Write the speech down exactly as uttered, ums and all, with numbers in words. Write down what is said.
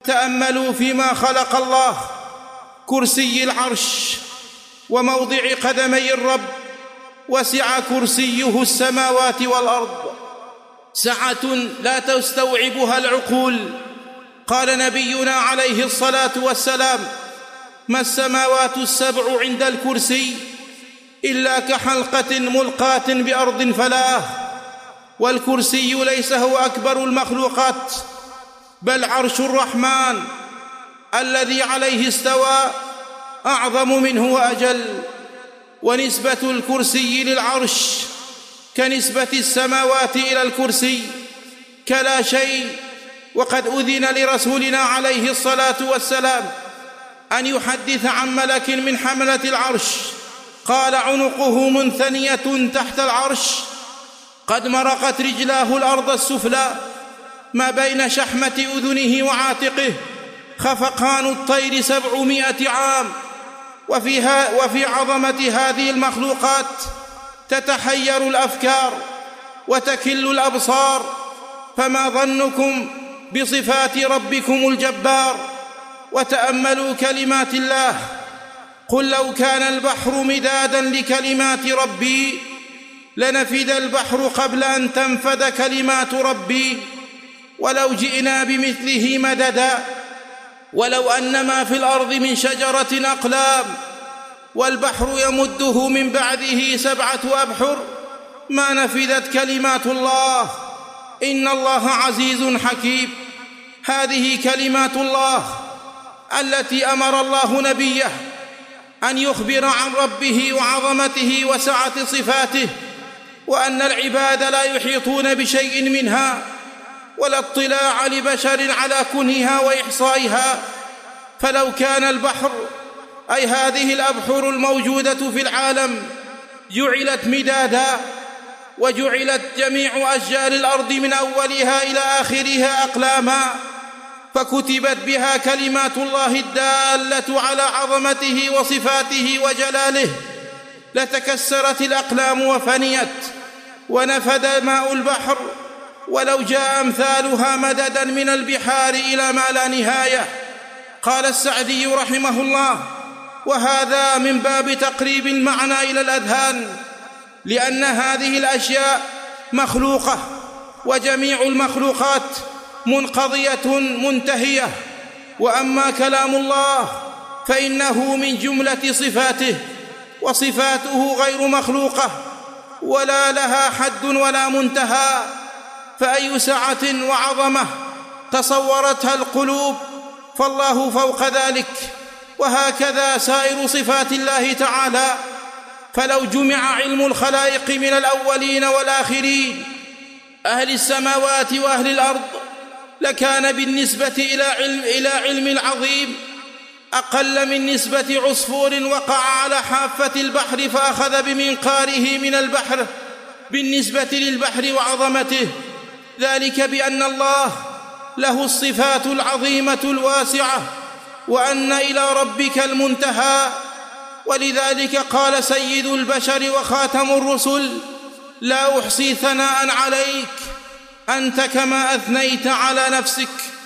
تأملوا فيما خلق الله: كرسي العرش وموضع قدمي الرب، وسع كرسيه السماوات والأرض سعة لا تستوعبها العقول. قال نبينا عليه الصلاة والسلام: ما السماوات السبع عند الكرسي إلا كحلقة ملقاة بأرض فلاة. والكرسي ليس هو أكبر المخلوقات، بل عرش الرحمن الذي عليه استوى أعظم منه وأجل. ونسبة الكرسي للعرش كنسبة السماوات إلى الكرسي كلا شيء. وقد أذن لرسولنا عليه الصلاة والسلام أن يحدث عن ملك من حملة العرش قال: عنقه منثنية تحت العرش، قد مرقت رجلاه الأرض السفلى، ما بين شحمة أذنه وعاتقه خفقان الطير سبعمائة عام. وفيها وفي عظمة هذه المخلوقات تتحير الأفكار وتكل الأبصار، فما ظنكم بصفات ربكم الجبار؟ وتأملوا كلمات الله: قل لو كان البحر مدادا لكلمات ربي لنفد البحر قبل أن تنفد كلمات ربي ولو جئنا بمثله مددا. ولو أن ما في الأرض من شجرة أقلام والبحر يمده من بعده سبعة أبحر ما نفدت كلمات الله، إن الله عزيز حكيم. هذه كلمات الله التي أمر الله نبيه أن يخبر عن ربه وعظمته وسعة صفاته، وأن العباد لا يحيطون بشيء منها ولا اطلاع لبشر على كنهها وإحصائها. فلو كان البحر، أي هذه الأبحر الموجودة في العالم، جعلت مدادا وجعلت جميع أشجار الأرض من أولها إلى آخرها أقلاما، فكتبت بها كلمات الله الدالة على عظمته وصفاته وجلاله، لتكسرت الأقلام وفنيت ونفد ماء البحر ولو جاء أمثالها مددا من البحار إلى ما لا نهاية. قال السعدي رحمه الله: وهذا من باب تقريب المعنى إلى الأذهان، لأن هذه الأشياء مخلوقة، وجميع المخلوقات منقضية منتهية. وأما كلام الله فإنه من جملة صفاته، وصفاته غير مخلوقة ولا لها حد ولا منتهى، فأي سعة وعظمة تصورتها القلوب فالله فوق ذلك، وهكذا سائر صفات الله تعالى. فلو جمع علم الخلائق من الأولين والآخرين، أهل السماوات وأهل الأرض، لكان بالنسبة إلى علم, إلى علم العظيم أقل من نسبة عصفور وقع على حافة البحر فأخذ بمنقاره من البحر بالنسبة للبحر وعظمته، ذلك بأن الله له الصفات العظيمة الواسعة، وأن إلى ربك المنتهى. ولذلك قال سيد البشر وخاتم الرسل: لا أحصي ثناء عليك، أنت كما أثنيت على نفسك.